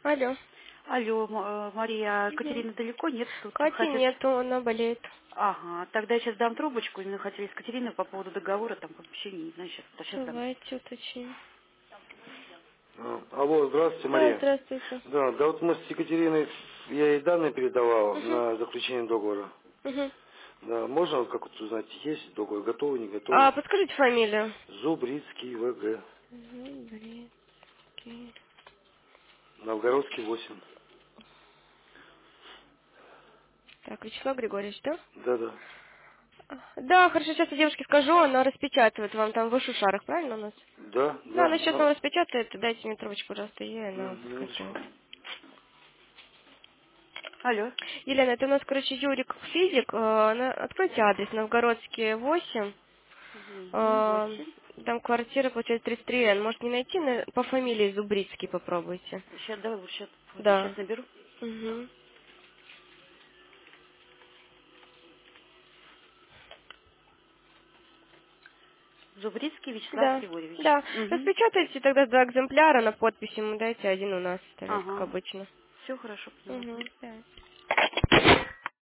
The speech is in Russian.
Алло. Алло, Мария, Мгм. Катерины далеко нет? Тут Кати хотят... нету, она болеет. Ага, тогда я сейчас дам трубочку, именно хотели с Катериной по поводу договора, там, помещения, не знаю, сейчас дам. Давайте уточним. Алло, здравствуйте, Да, Мария. здравствуйте. Да, вот мы с Екатериной, я ей данные передавал Угу. на заключение договора. Угу. Да, можно вот как вот узнать, есть договор, готовый, не А готовый? подскажите фамилию. Зубрицкий, ВГ, Зубрицкий. Новгородский, 8. Так, Вячеслав Григорьевич, да? Да. Да, хорошо, сейчас я девушке скажу, она распечатывает вам там в шарах, правильно у нас? Да, Да, да. она сейчас вам распечатает, дайте мне трубочку, пожалуйста, ей, она вам Минуточку. подскажет. Алло. Елена, это у нас, короче, Юрик физик, откройте адрес, Новгородский, 8. Угу, 8. Там квартира, получается, 33Н. Может, не найти по фамилии Зубрицкий попробуйте. Сейчас, давай, вот сейчас Да. наберу. Угу. Зубрицкий Вячеслав Да. Григорьевич. Да. Угу. Распечатайте тогда 2 экземпляра на подпись ему дайте, один у нас оставить, как Ага. обычно. Все хорошо, поняла. Угу. Да.